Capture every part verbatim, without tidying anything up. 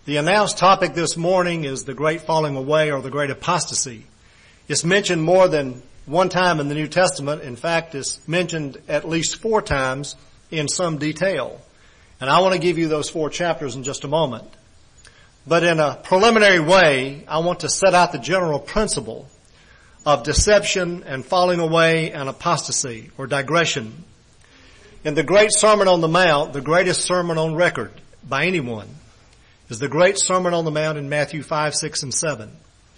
The announced topic this morning is the great falling away or the great apostasy. It's mentioned more than one time in the New Testament. In fact, it's mentioned at least four times in some detail. And I want to give you those four chapters in just a moment. But in a preliminary way, I want to set out the general principle of deception and falling away and apostasy or digression. In the Great Sermon on the Mount, the greatest sermon on record by anyone, is the Great Sermon on the Mount in Matthew five, six, and seven.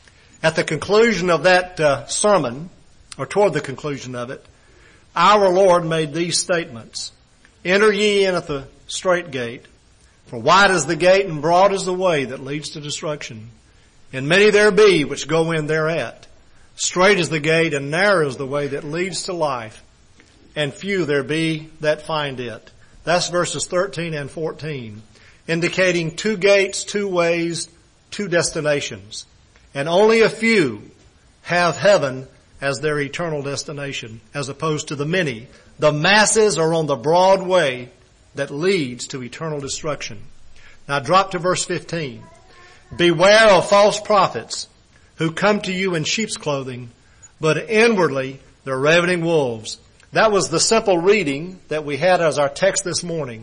At the conclusion of that uh, sermon, or toward the conclusion of it, our Lord made these statements. Enter ye in at the strait gate, for wide is the gate and broad is the way that leads to destruction. And many there be which go in thereat. Strait is the gate and narrow is the way that leads to life, and few there be that find it. That's verses thirteen and fourteen. Indicating two gates, two ways, two destinations. And only a few have heaven as their eternal destination, as opposed to the many. The masses are on the broad way that leads to eternal destruction. Now drop to verse fifteen. Beware of false prophets who come to you in sheep's clothing, but inwardly they're ravening wolves. That was the simple reading that we had as our text this morning.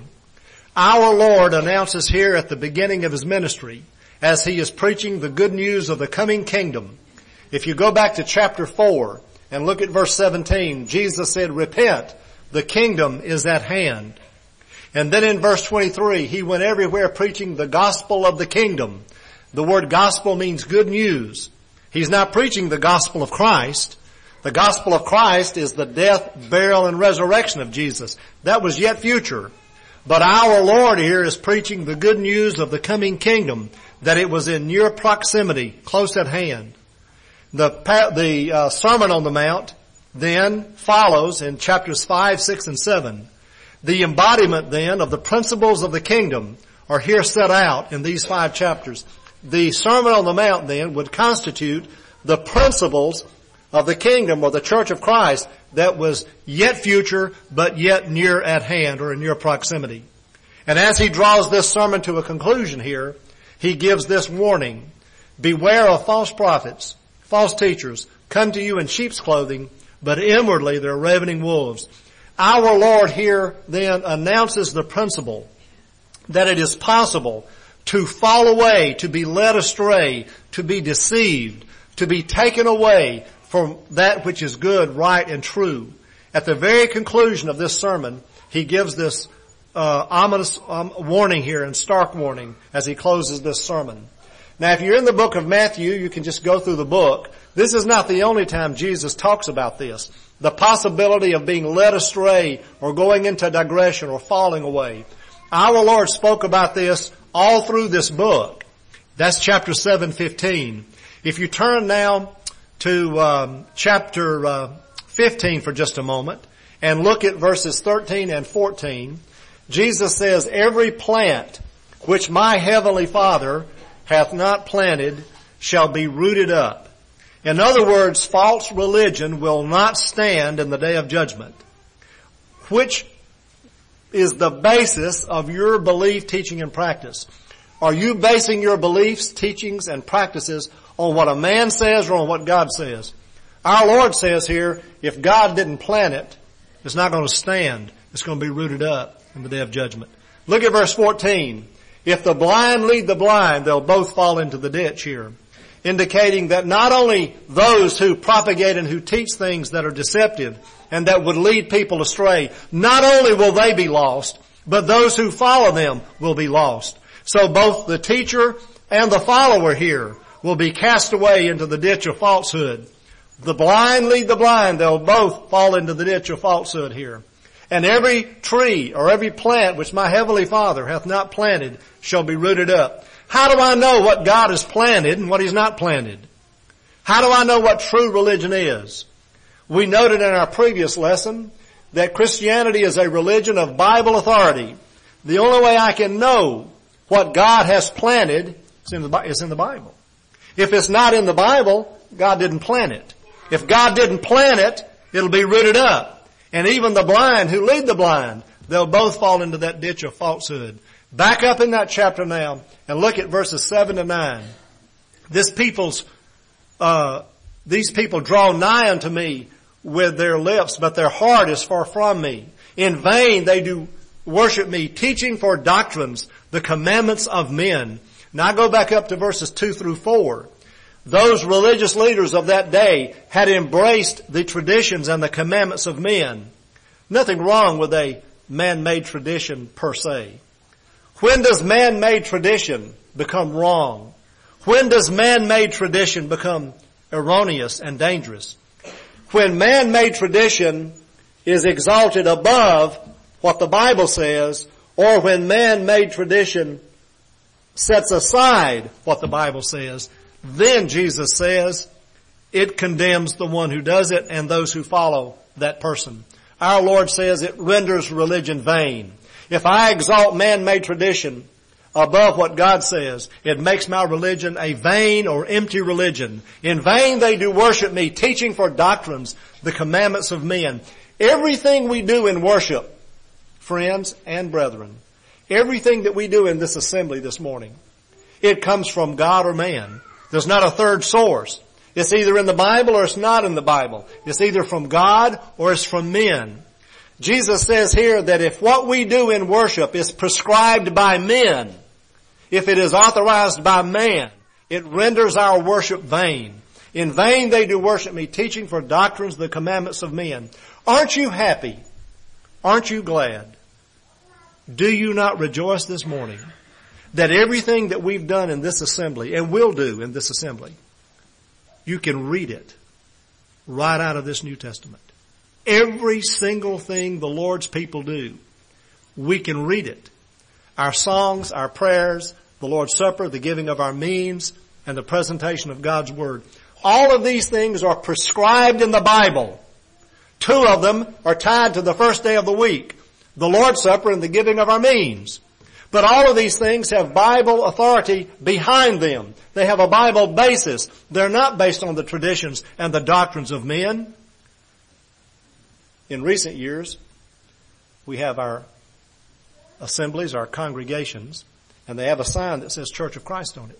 Our Lord announces here at the beginning of His ministry, as He is preaching the good news of the coming kingdom. If you go back to chapter four and look at verse seventeen, Jesus said, repent, the kingdom is at hand. And then in verse twenty-three, He went everywhere preaching the gospel of the kingdom. The word gospel means good news. He's not preaching the gospel of Christ. The gospel of Christ is the death, burial, and resurrection of Jesus. That was yet future. But our Lord here is preaching the good news of the coming kingdom, that it was in near proximity, close at hand. The, the uh, Sermon on the Mount then follows in chapters five, six, and seven. The embodiment then of the principles of the kingdom are here set out in these five chapters. The Sermon on the Mount then would constitute the principles of the kingdom or the church of Christ that was yet future but yet near at hand or in near proximity. And as he draws this sermon to a conclusion here, he gives this warning. Beware of false prophets, false teachers, come to you in sheep's clothing, but inwardly they're ravening wolves. Our Lord here then announces the principle that it is possible to fall away, to be led astray, to be deceived, to be taken away from that which is good, right, and true. At the very conclusion of this sermon, he gives this uh, ominous um, warning here and stark warning as he closes this sermon. Now, if you're in the book of Matthew, you can just go through the book. This is not the only time Jesus talks about this. The possibility of being led astray or going into digression or falling away. Our Lord spoke about this all through this book. That's chapter seven, fifteen. If you turn now to um, chapter uh, fifteen for just a moment and look at verses thirteen and fourteen, Jesus says, every plant which my heavenly Father hath not planted shall be rooted up. In other words, false religion will not stand in the day of judgment, which is the basis of your belief, teaching, and practice. Are you basing your beliefs, teachings, and practices on what a man says or on what God says? Our Lord says here, if God didn't plant it, it's not going to stand. It's going to be rooted up in the day of judgment. Look at verse fourteen. If the blind lead the blind, they'll both fall into the ditch here. Indicating that not only those who propagate and who teach things that are deceptive and that would lead people astray, not only will they be lost, but those who follow them will be lost. So both the teacher and the follower here will be cast away into the ditch of falsehood. The blind lead the blind. They'll both fall into the ditch of falsehood here. And every tree or every plant which my heavenly Father hath not planted shall be rooted up. How do I know what God has planted and what He's not planted? How do I know what true religion is? We noted in our previous lesson that Christianity is a religion of Bible authority. The only way I can know what God has planted is in the, is in the Bible. If it's not in the Bible, God didn't plant it. If God didn't plant it, it'll be rooted up. And even the blind who lead the blind, they'll both fall into that ditch of falsehood. Back up in that chapter now and look at verses seven to nine. This people's, uh, these people draw nigh unto me with their lips, but their heart is far from me. In vain they do worship me, teaching for doctrines the commandments of men. Now I go back up to verses two through four. Those religious leaders of that day had embraced the traditions and the commandments of men. Nothing wrong with a man-made tradition per se. When does man-made tradition become wrong? When does man-made tradition become erroneous and dangerous? When man-made tradition is exalted above what the Bible says, or when man-made tradition sets aside what the Bible says, then Jesus says it condemns the one who does it and those who follow that person. Our Lord says it renders religion vain. If I exalt man-made tradition above what God says, it makes my religion a vain or empty religion. In vain they do worship me, teaching for doctrines the commandments of men. Everything we do in worship, friends and brethren, everything that we do in this assembly this morning, it comes from God or man. There's not a third source. It's either in the Bible or it's not in the Bible. It's either from God or it's from men. Jesus says here that if what we do in worship is prescribed by men, if it is authorized by man, it renders our worship vain. In vain they do worship me, teaching for doctrines the commandments of men. Aren't you happy? Aren't you glad? Do you not rejoice this morning that everything that we've done in this assembly and will do in this assembly, you can read it right out of this New Testament? Every single thing the Lord's people do, we can read it. Our songs, our prayers, the Lord's Supper, the giving of our means, and the presentation of God's Word. All of these things are prescribed in the Bible. Two of them are tied to the first day of the week, the Lord's Supper and the giving of our means. But all of these things have Bible authority behind them. They have a Bible basis. They're not based on the traditions and the doctrines of men. In recent years, we have our assemblies, our congregations, and they have a sign that says Church of Christ on it.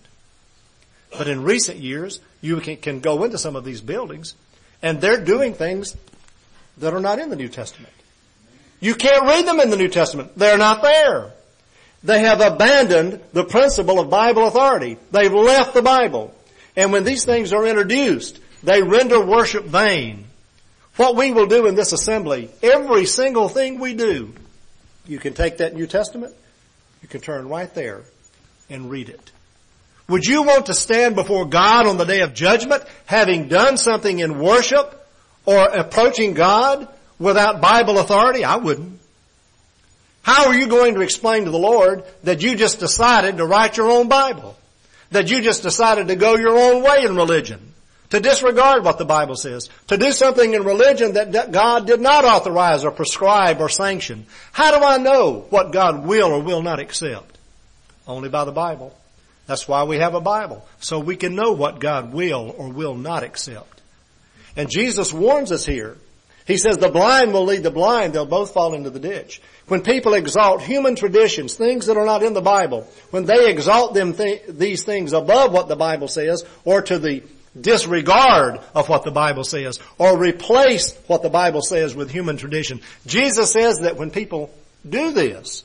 But in recent years, you can, can go into some of these buildings, and they're doing things that are not in the New Testament. You can't read them in the New Testament. They're not there. They have abandoned the principle of Bible authority. They've left the Bible. And when these things are introduced, they render worship vain. What we will do in this assembly, every single thing we do, you can take that New Testament, you can turn right there and read it. Would you want to stand before God on the day of judgment, having done something in worship or approaching God without Bible authority? I wouldn't. How are you going to explain to the Lord that you just decided to write your own Bible? That you just decided to go your own way in religion? To disregard what the Bible says? To do something in religion that God did not authorize or prescribe or sanction? How do I know what God will or will not accept? Only by the Bible. That's why we have a Bible, so we can know what God will or will not accept. And Jesus warns us here. He says the blind will lead the blind. They'll both fall into the ditch. When people exalt human traditions, things that are not in the Bible, when they exalt them th- these things above what the Bible says, or to the disregard of what the Bible says, or replace what the Bible says with human tradition, Jesus says that when people do this,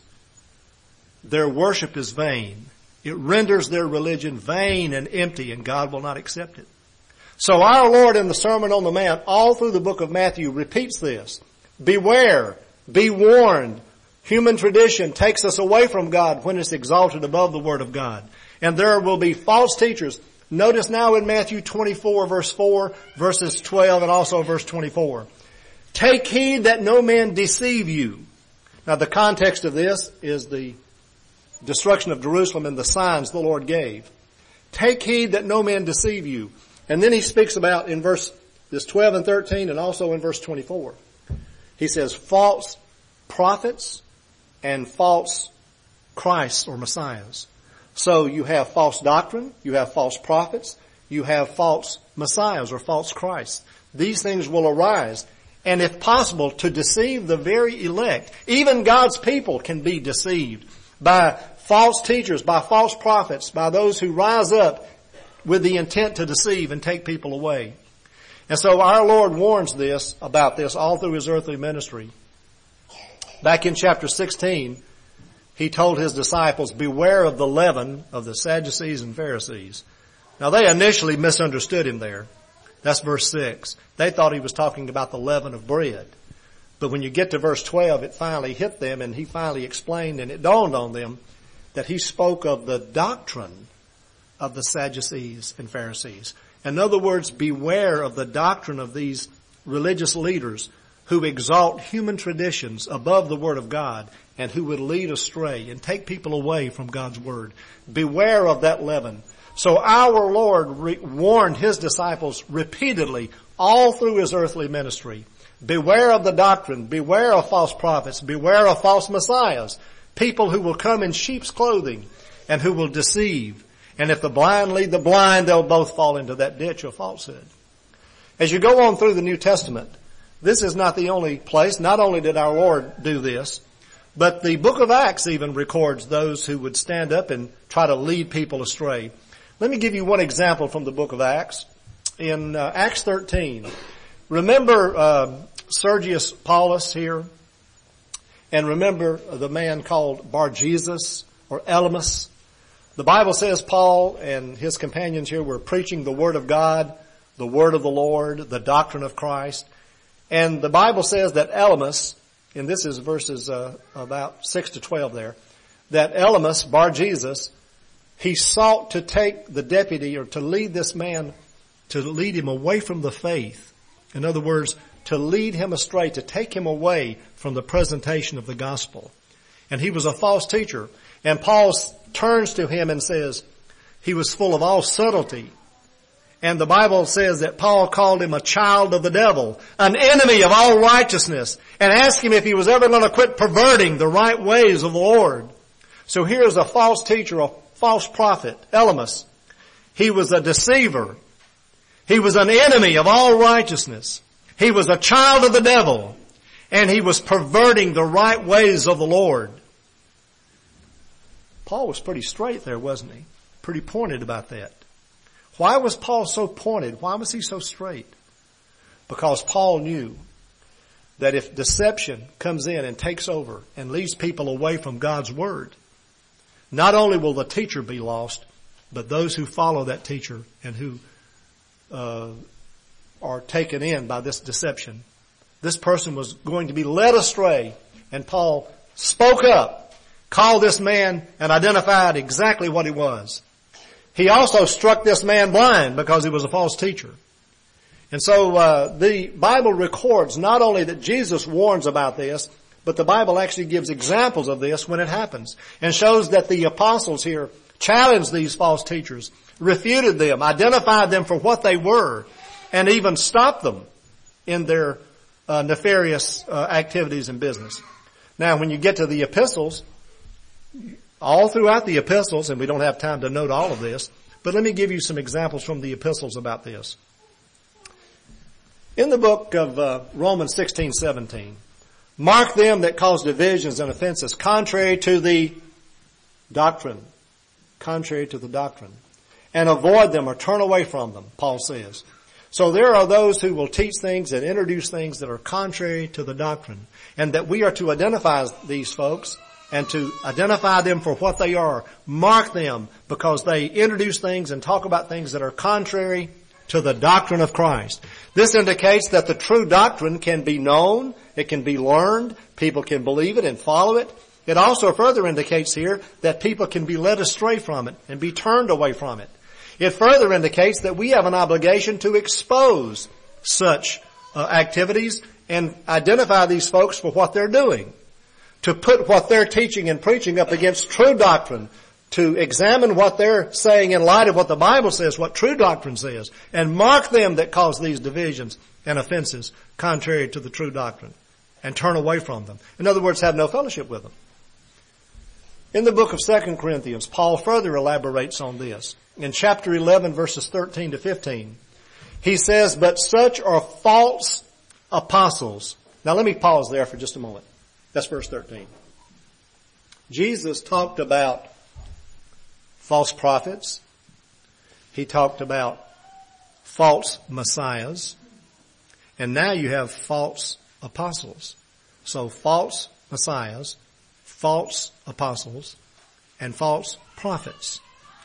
their worship is vain. It renders their religion vain and empty, and God will not accept it. So our Lord in the Sermon on the Mount, all through the book of Matthew, repeats this. Beware, be warned. Human tradition takes us away from God when it's exalted above the Word of God. And there will be false teachers. Notice now in Matthew twenty-four, verse four, verses twelve, and also verse twenty-four. Take heed that no man deceive you. Now the context of this is the destruction of Jerusalem and the signs the Lord gave. Take heed that no man deceive you. And then he speaks about in verse this twelve and thirteen and also in verse twenty-four. He says false prophets and false Christs or Messiahs. So you have false doctrine, you have false prophets, you have false Messiahs or false Christs. These things will arise. And if possible, to deceive the very elect. Even God's people can be deceived by false teachers, by false prophets, by those who rise up with the intent to deceive and take people away. And so our Lord warns this, about this all through His earthly ministry. Back in chapter sixteen, He told His disciples, beware of the leaven of the Sadducees and Pharisees. Now they initially misunderstood Him there. That's verse six. They thought He was talking about the leaven of bread. But when you get to verse twelve, it finally hit them, and He finally explained, and it dawned on them that He spoke of the doctrine of the Sadducees and Pharisees. In other words, beware of the doctrine of these religious leaders who exalt human traditions above the Word of God and who would lead astray and take people away from God's Word. Beware of that leaven. So our Lord re- warned His disciples repeatedly all through His earthly ministry. Beware of the doctrine. Beware of false prophets. Beware of false messiahs. People who will come in sheep's clothing and who will deceive. And if the blind lead the blind, they'll both fall into that ditch of falsehood. As you go on through the New Testament, this is not the only place. Not only did our Lord do this, but the book of Acts even records those who would stand up and try to lead people astray. Let me give you one example from the book of Acts. In uh, Acts thirteen, remember uh, Sergius Paulus here? And remember the man called Bar-Jesus or Elymas? The Bible says Paul and his companions here were preaching the Word of God, the Word of the Lord, the doctrine of Christ. And the Bible says that Elymas, and this is verses uh, about six to twelve there, that Elymas, Bar-Jesus, he sought to take the deputy or to lead this man, to lead him away from the faith. In other words, to lead him astray, to take him away from the presentation of the gospel. And he was a false teacher. And Paul turns to him and says, he was full of all subtlety. And the Bible says that Paul called him a child of the devil, an enemy of all righteousness, and asked him if he was ever going to quit perverting the right ways of the Lord. So here's a false teacher, a false prophet, Elymas. He was a deceiver. He was an enemy of all righteousness. He was a child of the devil, and he was perverting the right ways of the Lord. Paul was pretty straight there, wasn't he? Pretty pointed about that. Why was Paul so pointed? Why was he so straight? Because Paul knew that if deception comes in and takes over and leads people away from God's Word, not only will the teacher be lost, but those who follow that teacher and who uh, are taken in by this deception. This person was going to be led astray, and Paul spoke up, called this man, and identified exactly what he was. He also struck this man blind because he was a false teacher. And so uh, the Bible records not only that Jesus warns about this, but the Bible actually gives examples of this when it happens, and shows that the apostles here challenged these false teachers, refuted them, identified them for what they were, and even stopped them in their uh, nefarious uh, activities and business. Now, when you get to the epistles, all throughout the epistles, and we don't have time to note all of this, but let me give you some examples from the epistles about this. In the book of uh, Romans sixteen seventeen, mark them that cause divisions and offenses contrary to the doctrine, contrary to the doctrine, and avoid them or turn away from them, Paul says. So there are those who will teach things and introduce things that are contrary to the doctrine, and that we are to identify these folks and to identify them for what they are. Mark them because they introduce things and talk about things that are contrary to the doctrine of Christ. This indicates that the true doctrine can be known, it can be learned, people can believe it and follow it. It also further indicates here that people can be led astray from it and be turned away from it. It further indicates that we have an obligation to expose such uh, activities and identify these folks for what they're doing, to put what they're teaching and preaching up against true doctrine, to examine what they're saying in light of what the Bible says, what true doctrine says, and mark them that cause these divisions and offenses contrary to the true doctrine, and turn away from them. In other words, have no fellowship with them. In the book of Second Corinthians, Paul further elaborates on this. In chapter eleven, verses thirteen to fifteen, he says, but such are false apostles. Now let me pause there for just a moment. That's verse thirteen. Jesus talked about false prophets. He talked about false messiahs. And now you have false apostles. So false messiahs, false apostles, and false prophets.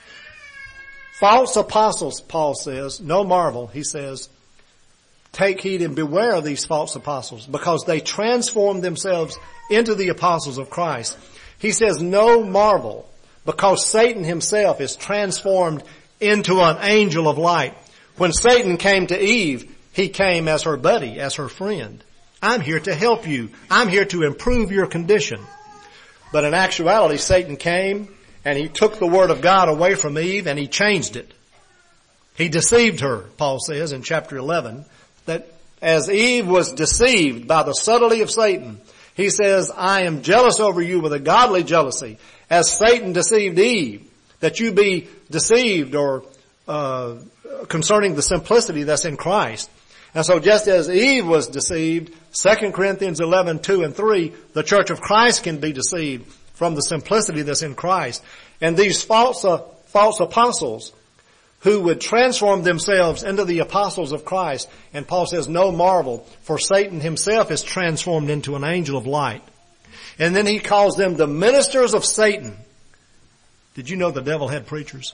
False apostles, Paul says, no marvel, he says, take heed and beware of these false apostles because they transform themselves into the apostles of Christ. He says no marvel because Satan himself is transformed into an angel of light. When Satan came to Eve, he came as her buddy, as her friend. I'm here to help you. I'm here to improve your condition. But in actuality, Satan came and he took the word of God away from Eve and he changed it. He deceived her, Paul says in chapter eleven, that as Eve was deceived by the subtlety of Satan, he says, I am jealous over you with a godly jealousy, as Satan deceived Eve, that you be deceived or uh concerning the simplicity that's in Christ. And so just as Eve was deceived, Second Corinthians eleven, two and three, the church of Christ can be deceived from the simplicity that's in Christ. And these false, uh, false apostles who would transform themselves into the apostles of Christ. And Paul says, no marvel, for Satan himself is transformed into an angel of light. And then he calls them the ministers of Satan. Did you know the devil had preachers?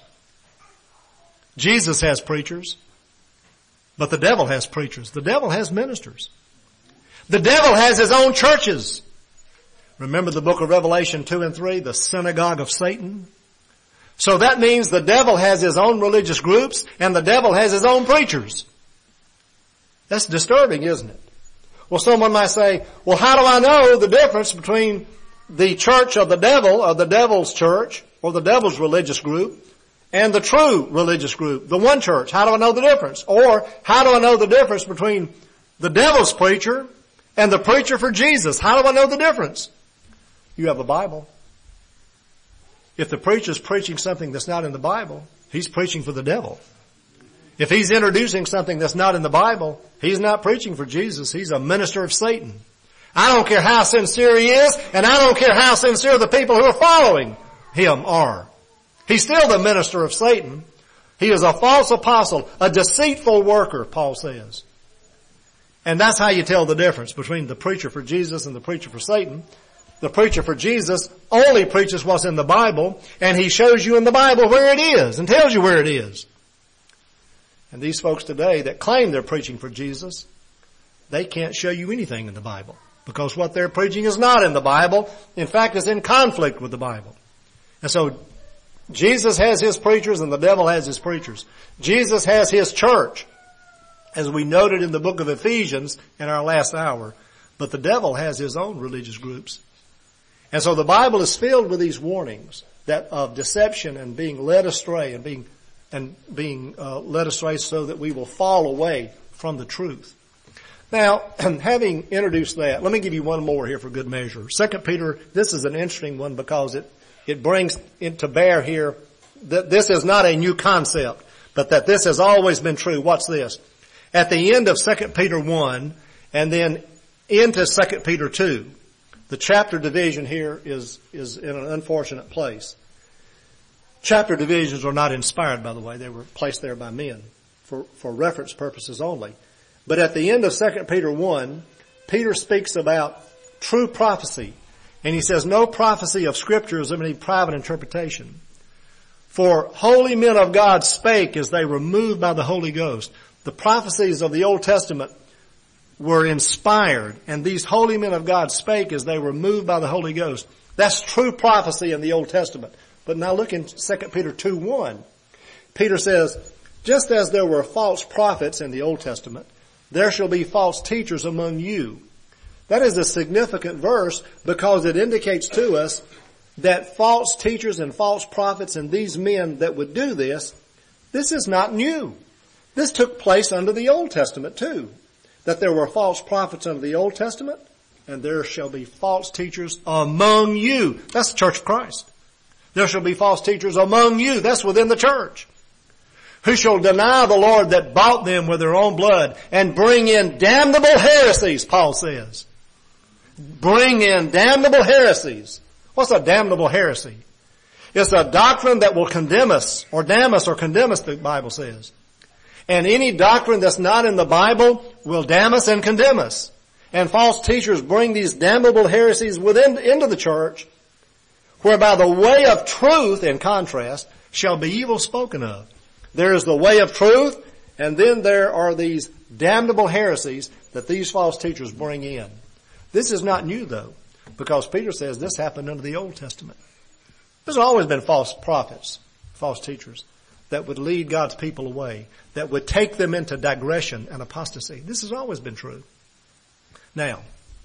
Jesus has preachers, but the devil has preachers. The devil has ministers. The devil has his own churches. Remember the book of Revelation two and three, the synagogue of Satan? So that means the devil has his own religious groups and the devil has his own preachers. That's disturbing, isn't it? Well, someone might say, well, how do I know the difference between the church of the devil or the devil's church or the devil's religious group and the true religious group, the one church? How do I know the difference? Or how do I know the difference between the devil's preacher and the preacher for Jesus? How do I know the difference? You have a Bible. If the preacher's preaching something that's not in the Bible, he's preaching for the devil. If he's introducing something that's not in the Bible, he's not preaching for Jesus. He's a minister of Satan. I don't care how sincere he is, and I don't care how sincere the people who are following him are. He's still the minister of Satan. He is a false apostle, a deceitful worker, Paul says. And that's how you tell the difference between the preacher for Jesus and the preacher for Satan. The preacher for Jesus only preaches what's in the Bible, and he shows you in the Bible where it is and tells you where it is. And these folks today that claim they're preaching for Jesus, they can't show you anything in the Bible because what they're preaching is not in the Bible. In fact, it's in conflict with the Bible. And so Jesus has his preachers and the devil has his preachers. Jesus has his church, as we noted in the book of Ephesians in our last hour, but the devil has his own religious groups. And so the Bible is filled with these warnings that of deception and being led astray and being and being uh, led astray so that we will fall away from the truth. Now, having introduced that, let me give you one more here for good measure. Second Peter, this is an interesting one because it it brings into bear here that this is not a new concept, but that this has always been true. What's this? At the end of Second Peter one and then into Second Peter two, the chapter division here is, is in an unfortunate place. Chapter divisions are not inspired, by the way. They were placed there by men for, for reference purposes only. But at the end of Second Peter one, Peter speaks about true prophecy. And he says, no prophecy of Scripture is of any private interpretation. For holy men of God spake as they were moved by the Holy Ghost. The prophecies of the Old Testament were inspired, and these holy men of God spake as they were moved by the Holy Ghost. That's true prophecy in the Old Testament. But now look in Second Peter two one. Peter says, just as there were false prophets in the Old Testament, there shall be false teachers among you. That is a significant verse because it indicates to us that false teachers and false prophets and these men that would do this, this is not new. This took place under the Old Testament too. That there were false prophets under the Old Testament, and there shall be false teachers among you. That's the church of Christ. There shall be false teachers among you. That's within the church. Who shall deny the Lord that bought them with their own blood and bring in damnable heresies, Paul says. Bring in damnable heresies. What's a damnable heresy? It's a doctrine that will condemn us, or damn us, or condemn us, the Bible says. And any doctrine that's not in the Bible will damn us and condemn us. And false teachers bring these damnable heresies within, into the church, whereby the way of truth, in contrast, shall be evil spoken of. There is the way of truth, and then there are these damnable heresies that these false teachers bring in. This is not new, though, because Peter says this happened under the Old Testament. There's always been false prophets, false teachers, that would lead God's people away, that would take them into digression and apostasy. This has always been true. Now,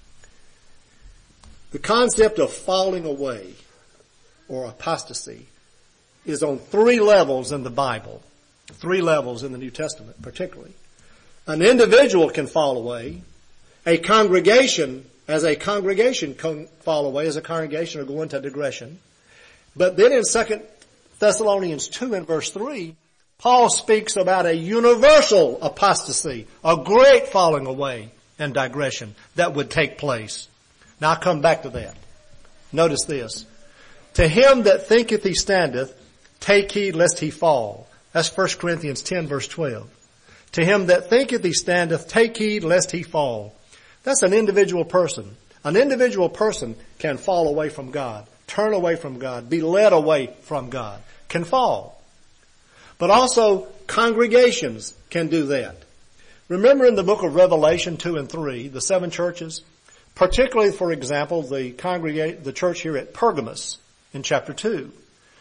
the concept of falling away or apostasy is on three levels in the Bible, three levels in the New Testament particularly. An individual can fall away. A congregation, as a congregation can fall away, as a congregation or go into digression. But then in Second Thessalonians two and verse three, Paul speaks about a universal apostasy, a great falling away and digression that would take place. Now I'll come back to that. Notice this. To him that thinketh he standeth, take heed lest he fall. That's First Corinthians ten verse twelve. To him that thinketh he standeth, take heed lest he fall. That's an individual person. An individual person can fall away from God, turn away from God, be led away from God, can fall. But also congregations can do that. Remember in the book of Revelation two and three, the seven churches, particularly, for example, the congregate, the church here at Pergamos in chapter two.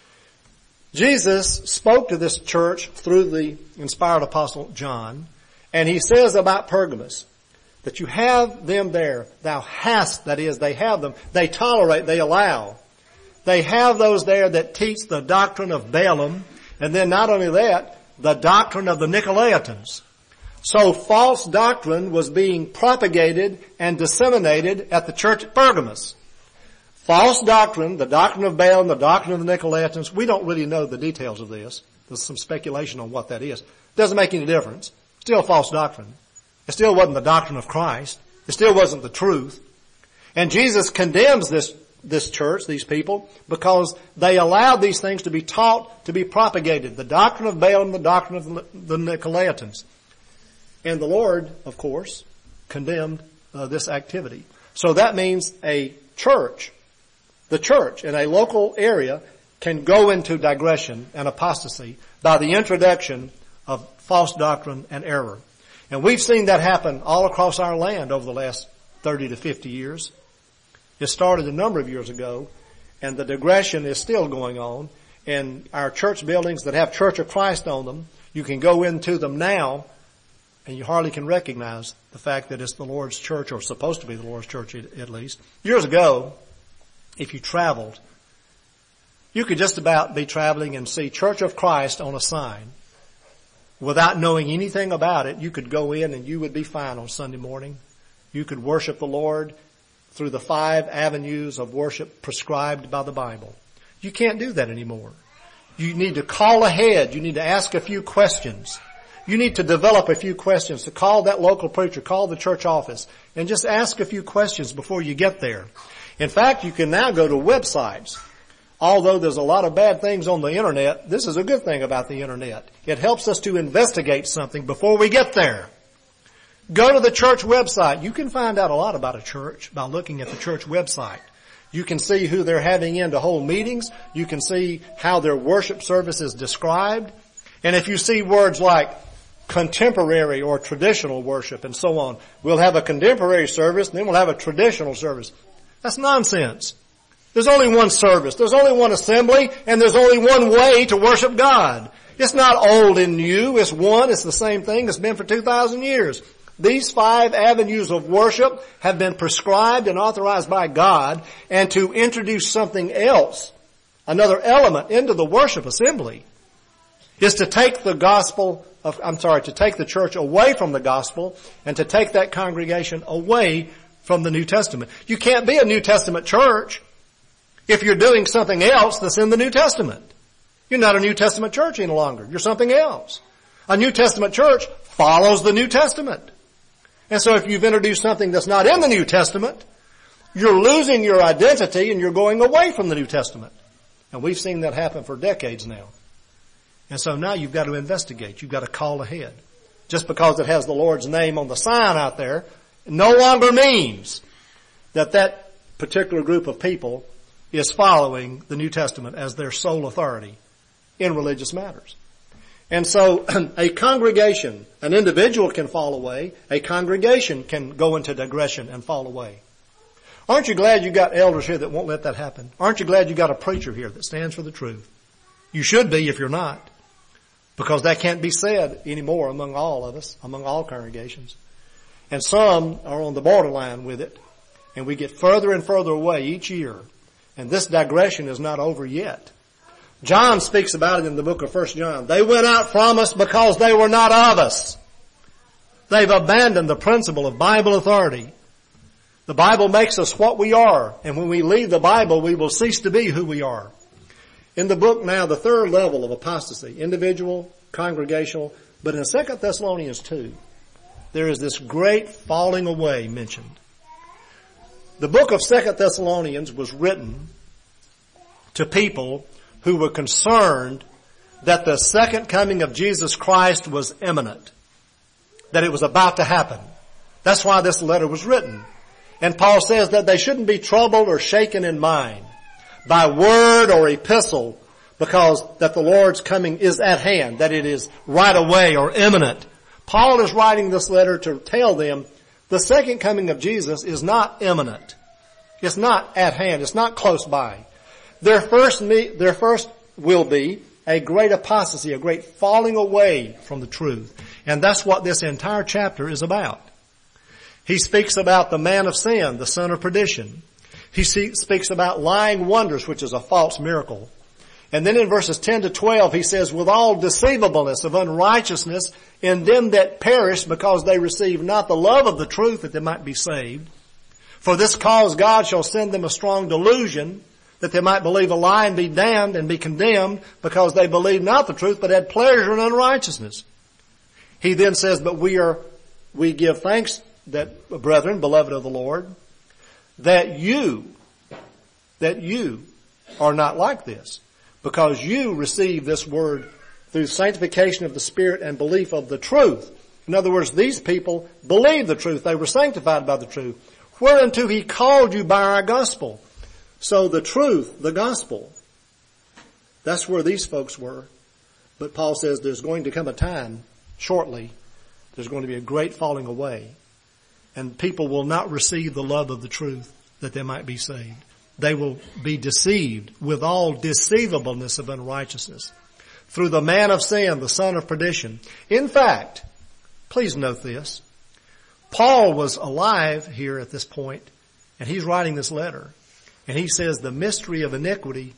Jesus spoke to this church through the inspired apostle John, and he says about Pergamos that you have them there. Thou hast, that is, they have them. They tolerate, they allow. They have those there that teach the doctrine of Balaam, and then not only that, the doctrine of the Nicolaitans. So false doctrine was being propagated and disseminated at the church at Pergamos. False doctrine, the doctrine of Balaam, the doctrine of the Nicolaitans, we don't really know the details of this. There's some speculation on what that is. Doesn't make any difference. Still false doctrine. It still wasn't the doctrine of Christ. It still wasn't the truth. And Jesus condemns this, this church, these people, because they allowed these things to be taught, to be propagated. The doctrine of Balaam, the doctrine of the Nicolaitans. And the Lord, of course, condemned uh, this activity. So that means a church, the church in a local area can go into digression and apostasy by the introduction of false doctrine and error. And we've seen that happen all across our land over the last thirty to fifty years. It started a number of years ago, and the digression is still going on. And our church buildings that have Church of Christ on them, you can go into them now, and you hardly can recognize the fact that it's the Lord's church, or supposed to be the Lord's church at least. Years ago, if you traveled, you could just about be traveling and see Church of Christ on a sign. Without knowing anything about it, you could go in and you would be fine on Sunday morning. You could worship the Lord through the five avenues of worship prescribed by the Bible. You can't do that anymore. You need to call ahead. You need to ask a few questions. You need to develop a few questions, to call that local preacher, call the church office, and just ask a few questions before you get there. In fact, you can now go to websites. Although there's a lot of bad things on the internet, this is a good thing about the internet. It helps us to investigate something before we get there. Go to the church website. You can find out a lot about a church by looking at the church website. You can see who they're having in to hold meetings. You can see how their worship service is described. And if you see words like contemporary or traditional worship and so on, we'll have a contemporary service and then we'll have a traditional service. That's nonsense. There's only one service. There's only one assembly, and there's only one way to worship God. It's not old and new. It's one. It's the same thing. It's been for two thousand years. These five avenues of worship have been prescribed and authorized by God, and to introduce something else, another element into the worship assembly, is to take the gospel of, I'm sorry, to take the church away from the gospel and to take that congregation away from the New Testament. You can't be a New Testament church if you're doing something else that's in the New Testament. You're not a New Testament church any longer. You're something else. A New Testament church follows the New Testament. And so if you've introduced something that's not in the New Testament, you're losing your identity and you're going away from the New Testament. And we've seen that happen for decades now. And so now you've got to investigate. You've got to call ahead. Just because it has the Lord's name on the sign out there no longer means that that particular group of people is following the New Testament as their sole authority in religious matters. And so a congregation, an individual can fall away. A congregation can go into digression and fall away. Aren't you glad you got elders here that won't let that happen? Aren't you glad you got a preacher here that stands for the truth? You should be if you're not, because that can't be said anymore among all of us, among all congregations. And some are on the borderline with it, and we get further and further away each year. And this digression is not over yet. John speaks about it in the book of First John. They went out from us because they were not of us. They've abandoned the principle of Bible authority. The Bible makes us what we are, and when we leave the Bible, we will cease to be who we are. In the book now, the third level of apostasy, individual, congregational, but in Second Thessalonians two, there is this great falling away mentioned. The book of Second Thessalonians was written to people who were concerned that the second coming of Jesus Christ was imminent, that it was about to happen. That's why this letter was written. And Paul says that they shouldn't be troubled or shaken in mind by word or epistle, because that the Lord's coming is at hand, that it is right away or imminent. Paul is writing this letter to tell them the second coming of Jesus is not imminent. It's not at hand. It's not close by. There first, there first will be a great apostasy, a great falling away from the truth. And that's what this entire chapter is about. He speaks about the man of sin, the son of perdition. He speaks about lying wonders, which is a false miracle. And then in verses ten to twelve, he says, with all deceivableness of unrighteousness in them that perish, because they receive not the love of the truth that they might be saved. For this cause God shall send them a strong delusion, that they might believe a lie and be damned and be condemned, because they believed not the truth, but had pleasure in unrighteousness. He then says, but we are, we give thanks that, brethren, beloved of the Lord, that you, that you are not like this, because you receive this word through sanctification of the Spirit and belief of the truth. In other words, these people believed the truth. They were sanctified by the truth, whereunto he called you by our gospel. So the truth, the gospel, that's where these folks were. But Paul says there's going to come a time, shortly, there's going to be a great falling away. And people will not receive the love of the truth that they might be saved. They will be deceived with all deceivableness of unrighteousness through the man of sin, the son of perdition. In fact, please note this. Paul was alive here at this point, and he's writing this letter. And he says the mystery of iniquity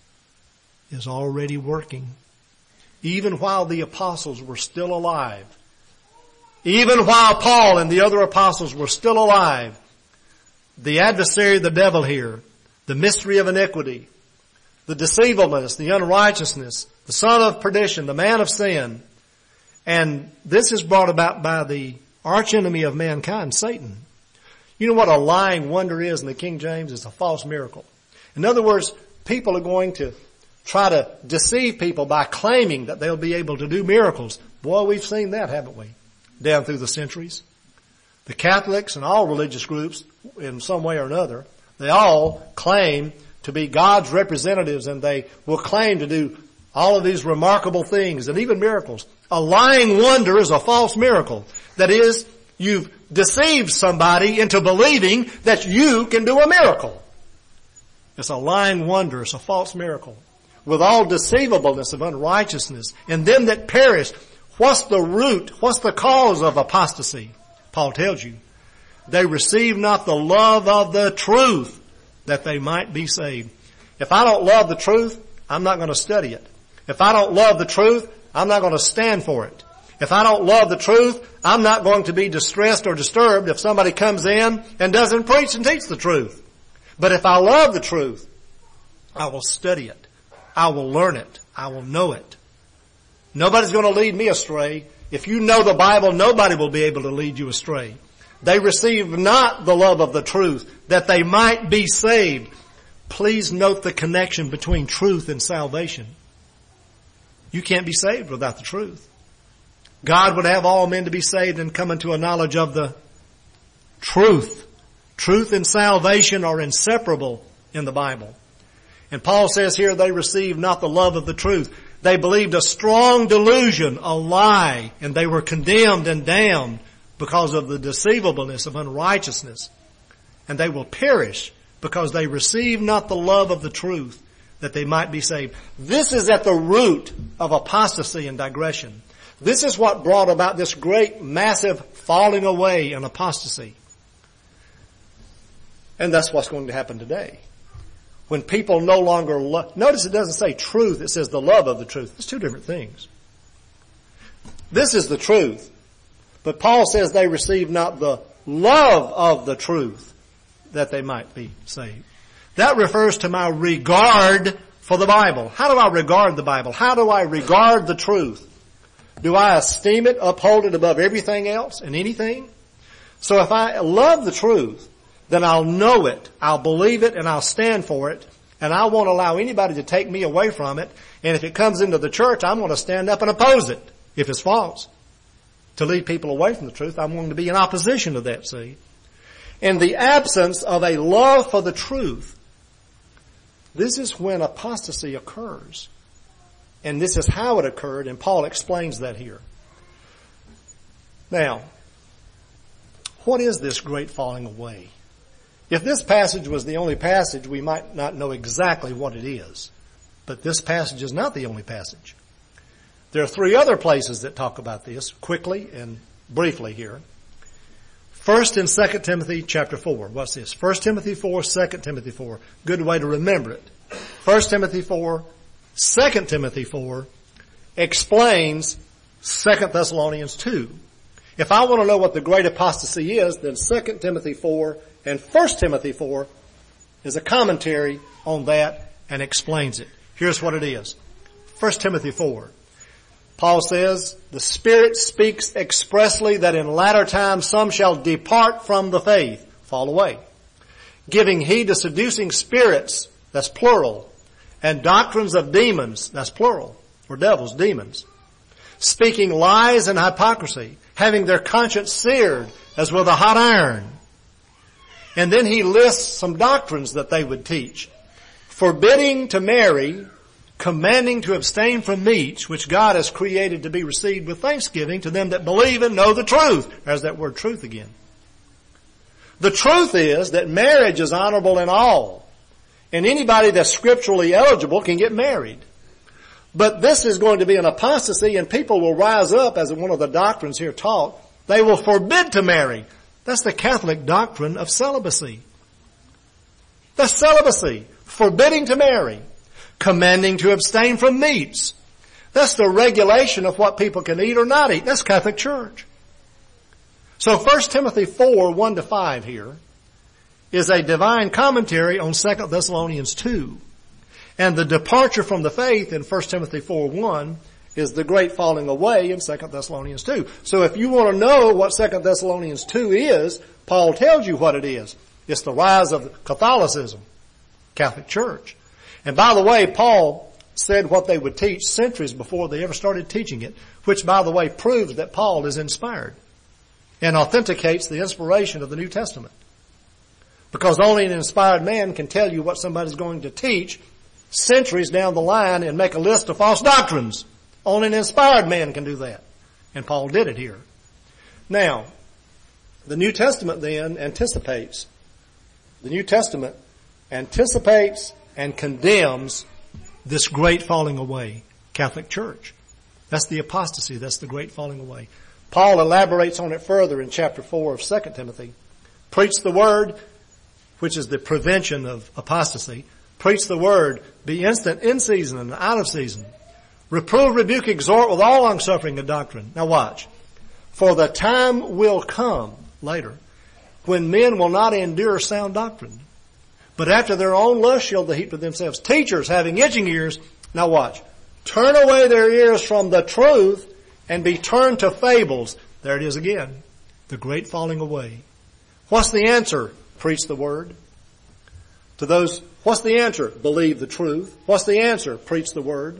is already working. Even while the apostles were still alive, even while Paul and the other apostles were still alive, the adversary, the devil here, the mystery of iniquity, the deceivableness, the unrighteousness, the son of perdition, the man of sin, and this is brought about by the archenemy of mankind, Satan. You know what a lying wonder is in the King James? It's a false miracle. In other words, people are going to try to deceive people by claiming that they'll be able to do miracles. Boy, we've seen that, haven't we? Down through the centuries. The Catholics and all religious groups, in some way or another, they all claim to be God's representatives, and they will claim to do all of these remarkable things and even miracles. A lying wonder is a false miracle. That is, you've deceived somebody into believing that you can do a miracle. It's a lying wonder. It's a false miracle. With all deceivableness of unrighteousness in them that perish. What's the root? What's the cause of apostasy? Paul tells you. They receive not the love of the truth that they might be saved. If I don't love the truth, I'm not going to study it. If I don't love the truth, I'm not going to stand for it. If I don't love the truth, I'm not going to be distressed or disturbed if somebody comes in and doesn't preach and teach the truth. But if I love the truth, I will study it. I will learn it. I will know it. Nobody's going to lead me astray. If you know the Bible, nobody will be able to lead you astray. They receive not the love of the truth that they might be saved. please note the connection between truth and salvation. You can't be saved without the truth. God would have all men to be saved and come into a knowledge of the truth. Truth and salvation are inseparable in the Bible. And Paul says here they received not the love of the truth. They believed a strong delusion, a lie, and they were condemned and damned because of the deceivableness of unrighteousness. And they will perish because they receive not the love of the truth, that they might be saved. This is at the root of apostasy and digression. This is what brought about this great, massive falling away and apostasy. And that's what's going to happen today. When people no longer love, notice it doesn't say truth, it says the love of the truth. It's two different things. This is the truth. But Paul says they receive not the love of the truth, that they might be saved. That refers to my regard for the Bible. How do I regard the Bible? How do I regard the truth? Do I esteem it, uphold it above everything else and anything? So if I love the truth, then I'll know it, I'll believe it, and I'll stand for it, and I won't allow anybody to take me away from it. And if it comes into the church, I'm going to stand up and oppose it if it's false. To lead people away from the truth, I'm going to be in opposition to that, see? In the absence of a love for the truth, this is when apostasy occurs. And this is how it occurred, and Paul explains that here. Now, what is this great falling away? If this passage was the only passage, we might not know exactly what it is. But this passage is not the only passage. There are three other places that talk about this quickly and briefly here. First and Second Timothy chapter four. What's this? First Timothy four, Second Timothy four. Good way to remember it. First Timothy four, Second Timothy four explains Second Thessalonians two. If I want to know what the great apostasy is, then Second Timothy four and First Timothy four is a commentary on that and explains it. Here's what it is. First Timothy four. Paul says, the Spirit speaks expressly that in latter times some shall depart from the faith, fall away, giving heed to seducing spirits, that's plural, and doctrines of demons, that's plural, or devils, demons, speaking lies and hypocrisy, having their conscience seared as with a hot iron. And then he lists some doctrines that they would teach. Forbidding to marry, commanding to abstain from meats, which God has created to be received with thanksgiving to them that believe and know the truth. There's that word truth again. The truth is that marriage is honorable in all. And anybody that's scripturally eligible can get married. But this is going to be an apostasy, and people will rise up, as one of the doctrines here taught. They will forbid to marry. That's the Catholic doctrine of celibacy. That's celibacy. Forbidding to marry. Commanding to abstain from meats. That's the regulation of what people can eat or not eat. That's Catholic Church. So First Timothy four, one to five here is a divine commentary on Second Thessalonians two. And the departure from the faith in First Timothy four, one is the great falling away in Second Thessalonians two. So if you want to know what Second Thessalonians two is, Paul tells you what it is. It's the rise of Catholicism, Catholic Church. And by the way, Paul said what they would teach centuries before they ever started teaching it, which by the way proves that Paul is inspired and authenticates the inspiration of the New Testament. Because only an inspired man can tell you what somebody's going to teach centuries down the line and make a list of false doctrines. Only an inspired man can do that. And Paul did it here. Now, the New Testament then anticipates, the New Testament anticipates and condemns this great falling away, Catholic Church. That's the apostasy. That's the great falling away. Paul elaborates on it further in chapter four of Second Timothy. Preach the word, which is the prevention of apostasy. Preach the word. Be instant in season and out of season. Reprove, rebuke, exhort with all longsuffering and doctrine. Now watch. For the time will come later when men will not endure sound doctrine, but after their own lust shall they heap to themselves teachers having itching ears. Now watch. Turn away their ears from the truth and be turned to fables. There it is again. The great falling away. What's the answer? Preach the word. To those What's the answer? Believe the truth. What's the answer? Preach the word.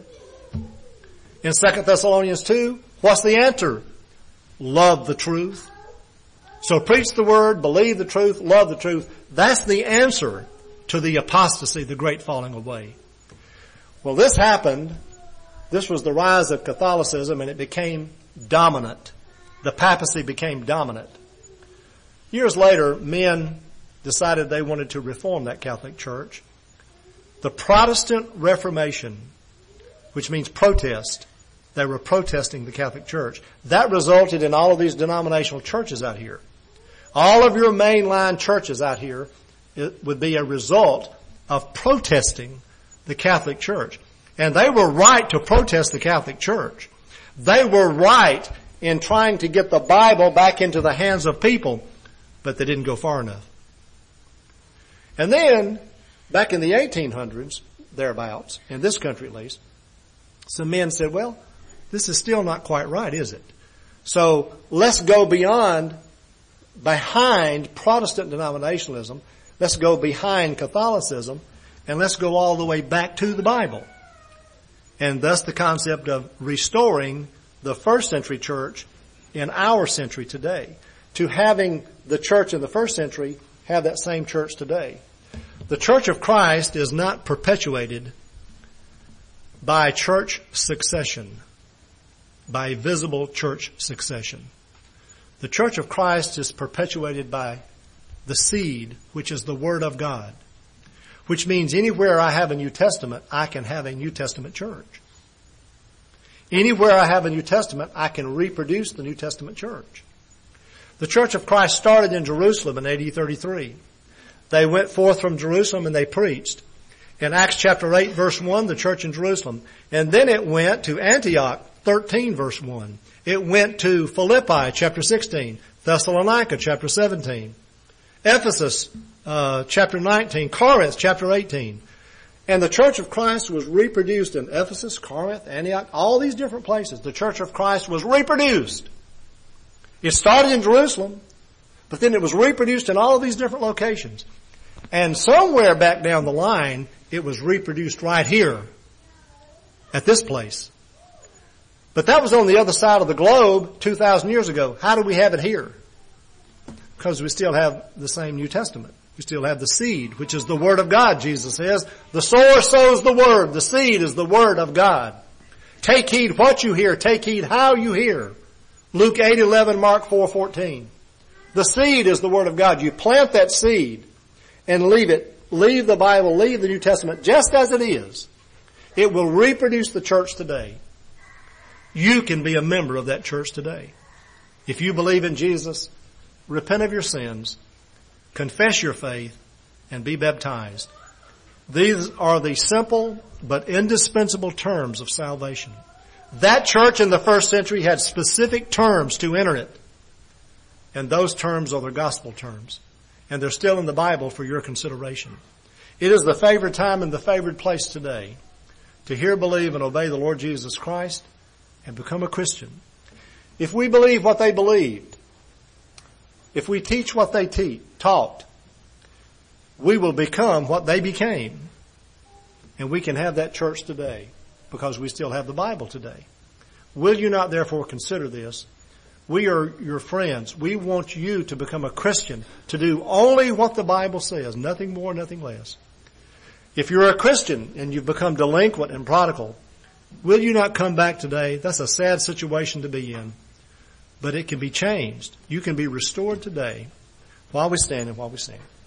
In Second Thessalonians two, what's the answer? Love the truth. So preach the word, believe the truth, love the truth. That's the answer to the apostasy, the great falling away. Well, this happened. This was the rise of Catholicism, and it became dominant. The papacy became dominant. Years later, men decided they wanted to reform that Catholic Church. The Protestant Reformation, which means protest, they were protesting the Catholic Church. That resulted in all of these denominational churches out here. All of your mainline churches out here, it would be a result of protesting the Catholic Church. And they were right to protest the Catholic Church. They were right in trying to get the Bible back into the hands of people, but they didn't go far enough. And then, back in the eighteen hundreds, thereabouts, in this country at least, some men said, well, this is still not quite right, is it? So let's go beyond, behind Protestant denominationalism. Let's go behind Catholicism, and let's go all the way back to the Bible. And thus the concept of restoring the first century church in our century today, to having the church in the first century have that same church today. The Church of Christ is not perpetuated by church succession, by visible church succession. The Church of Christ is perpetuated by the seed, which is the Word of God, which means anywhere I have a New Testament, I can have a New Testament church. Anywhere I have a New Testament, I can reproduce the New Testament church. The Church of Christ started in Jerusalem in A D thirty-three. They went forth from Jerusalem and they preached. In Acts chapter eight verse one, the church in Jerusalem. And then it went to Antioch, thirteen verse one. It went to Philippi chapter sixteen, Thessalonica chapter seventeen, Ephesus uh, chapter nineteen, Corinth chapter eighteen. And the Church of Christ was reproduced in Ephesus, Corinth, Antioch, all these different places. The Church of Christ was reproduced. It started in Jerusalem, but then it was reproduced in all of these different locations. And somewhere back down the line, it was reproduced right here at this place. But that was on the other side of the globe two thousand years ago. How do we have it here? Because we still have the same New Testament. We still have the seed, which is the Word of God, Jesus says. The sower sows the Word. The seed is the Word of God. Take heed what you hear. Take heed how you hear. Luke eight eleven, Mark four fourteen. The seed is the Word of God. You plant that seed and leave it. Leave the Bible, leave the New Testament just as it is. It will reproduce the church today. You can be a member of that church today. If you believe in Jesus, repent of your sins, confess your faith, and be baptized. These are the simple but indispensable terms of salvation. That church in the first century had specific terms to enter it. And those terms are the gospel terms. And they're still in the Bible for your consideration. It is the favored time and the favored place today to hear, believe, and obey the Lord Jesus Christ and become a Christian. If we believe what they believed, if we teach what they te- taught, we will become what they became. And we can have that church today because we still have the Bible today. Will you not therefore consider this? We are your friends. We want you to become a Christian, to do only what the Bible says, nothing more, nothing less. If you're a Christian and you've become delinquent and prodigal, will you not come back today? That's a sad situation to be in. But it can be changed. You can be restored today while we stand and while we sing.